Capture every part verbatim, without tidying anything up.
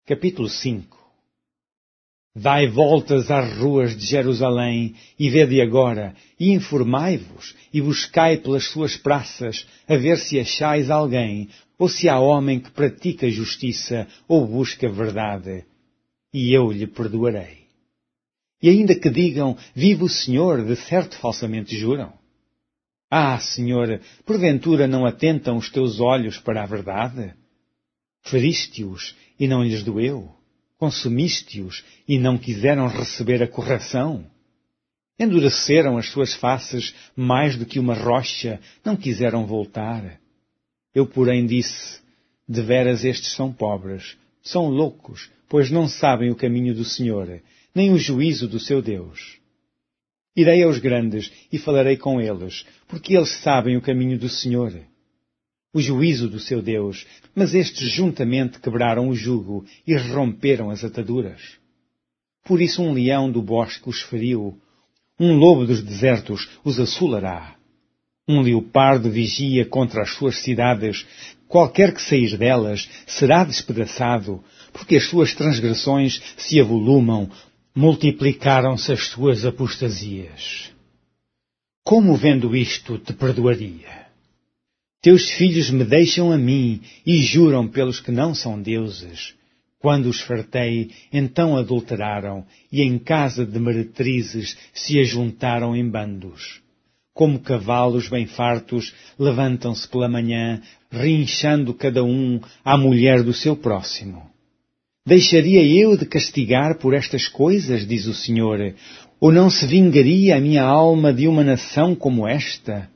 Capítulo cinco. Dai voltas às ruas de Jerusalém, e vede agora, e informai-vos, e buscai pelas suas praças, a ver se achais alguém, ou se há homem que pratica justiça, ou busca verdade, e eu lhe perdoarei. E ainda que digam, vive o Senhor, de certo falsamente juram. Ah, Senhor, porventura não atentam os teus olhos para a verdade? Feriste-os, e não lhes doeu. Consumiste-os, e não quiseram receber a correção. Endureceram as suas faces mais do que uma rocha, não quiseram voltar. Eu, porém, disse, deveras estes são pobres, são loucos, pois não sabem o caminho do Senhor, nem o juízo do seu Deus. Irei aos grandes e falarei com eles, porque eles sabem o caminho do Senhor, o juízo do seu Deus, mas estes juntamente quebraram o jugo e romperam as ataduras. Por isso um leão do bosque os feriu, um lobo dos desertos os assolará. Um leopardo vigia contra as suas cidades, qualquer que sair delas será despedaçado, porque as suas transgressões se avolumam, multiplicaram-se as suas apostasias. Como vendo isto te perdoaria? Teus filhos me deixam a mim e juram pelos que não são deuses. Quando os fartei, então adulteraram, e em casa de meretrizes se ajuntaram em bandos. Como cavalos bem fartos, levantam-se pela manhã, rinchando cada um à mulher do seu próximo. Deixaria eu de castigar por estas coisas, diz o Senhor, ou não se vingaria a minha alma de uma nação como esta?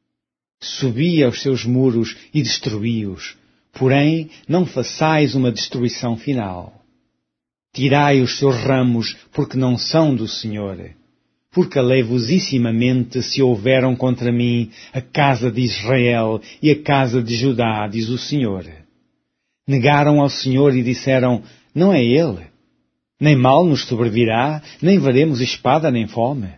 Subi aos seus muros e destruí-os, porém não façais uma destruição final. Tirai os seus ramos, porque não são do Senhor. Porque aleivosissimamente se houveram contra mim a casa de Israel e a casa de Judá, diz o Senhor. Negaram ao Senhor e disseram, não é Ele. Nem mal nos sobrevirá, nem veremos espada nem fome.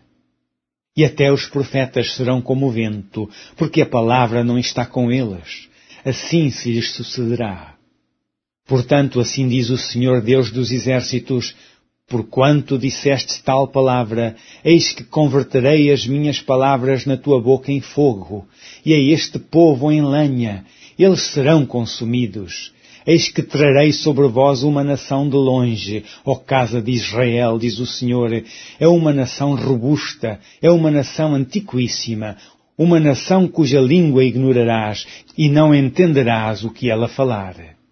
E até os profetas serão como o vento, porque a palavra não está com eles. Assim se lhes sucederá. Portanto, assim diz o Senhor Deus dos exércitos, porquanto disseste tal palavra, eis que converterei as minhas palavras na tua boca em fogo, e a este povo em lenha, eles serão consumidos. Eis que trarei sobre vós uma nação de longe, ó casa de Israel, diz o Senhor. É uma nação robusta, é uma nação antiquíssima, uma nação cuja língua ignorarás e não entenderás o que ela falar.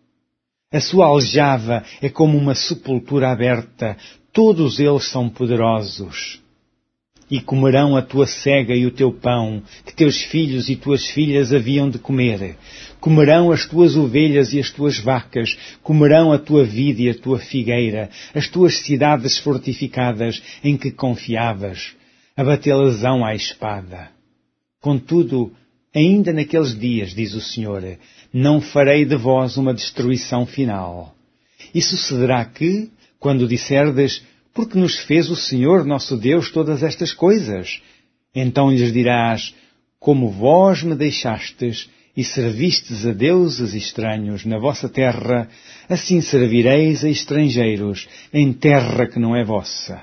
A sua aljava é como uma sepultura aberta, todos eles são poderosos. E comerão a tua cega e o teu pão, que teus filhos e tuas filhas haviam de comer. Comerão as tuas ovelhas e as tuas vacas, comerão a tua vide e a tua figueira, as tuas cidades fortificadas em que confiavas. Abatê-las-ão à espada. Contudo, ainda naqueles dias, diz o Senhor, não farei de vós uma destruição final. E sucederá que, quando disserdes, porque nos fez o Senhor nosso Deus todas estas coisas? Então lhes dirás, como vós me deixastes e servistes a deuses estranhos na vossa terra, assim servireis a estrangeiros em terra que não é vossa.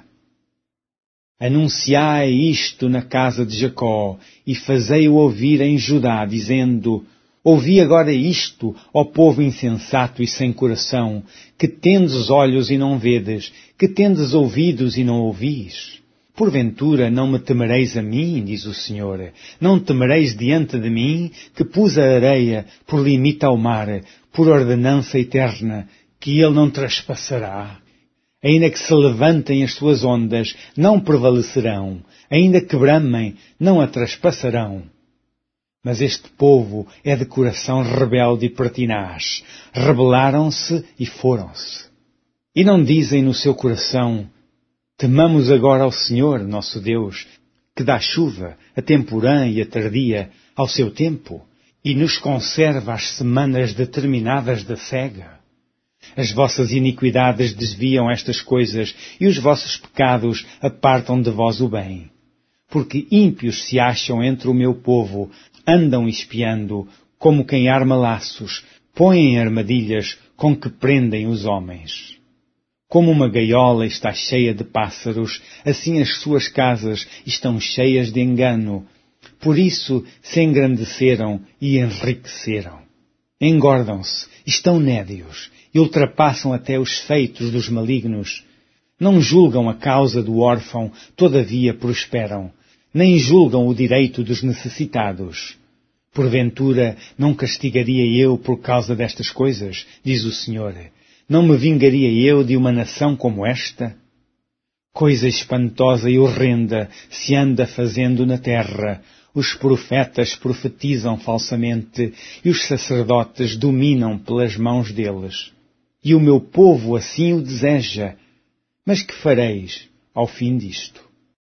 Anunciai isto na casa de Jacó e fazei-o ouvir em Judá, dizendo, ouvi agora isto, ó povo insensato e sem coração, que tendes olhos e não vedes, que tendes ouvidos e não ouvis. Porventura não me temereis a mim, diz o Senhor, não temereis diante de mim, que pus a areia por limite ao mar, por ordenança eterna, que ele não traspassará. Ainda que se levantem as suas ondas, não prevalecerão, ainda que bramem, não a traspassarão. Mas este povo é de coração rebelde e pertinaz. Rebelaram-se e foram-se. E não dizem no seu coração, temamos agora ao Senhor, nosso Deus, que dá chuva, a temporã e a tardia, ao seu tempo, e nos conserva as semanas determinadas da cega. As vossas iniquidades desviam estas coisas, e os vossos pecados apartam de vós o bem. Porque ímpios se acham entre o meu povo, andam espiando, como quem arma laços, Põem armadilhas com que prendem os homens. Como uma gaiola está cheia de pássaros, assim as suas casas estão cheias de engano. Por isso se engrandeceram e enriqueceram. Engordam-se, estão nédios e ultrapassam até os feitos dos malignos. Não julgam a causa do órfão, todavia prosperam. Nem julgam o direito dos necessitados. Porventura, não castigaria eu por causa destas coisas, diz o Senhor. Não me vingaria eu de uma nação como esta? Coisa espantosa e horrenda se anda fazendo na terra. Os profetas profetizam falsamente e os sacerdotes dominam pelas mãos deles. E o meu povo assim o deseja. Mas que fareis ao fim disto?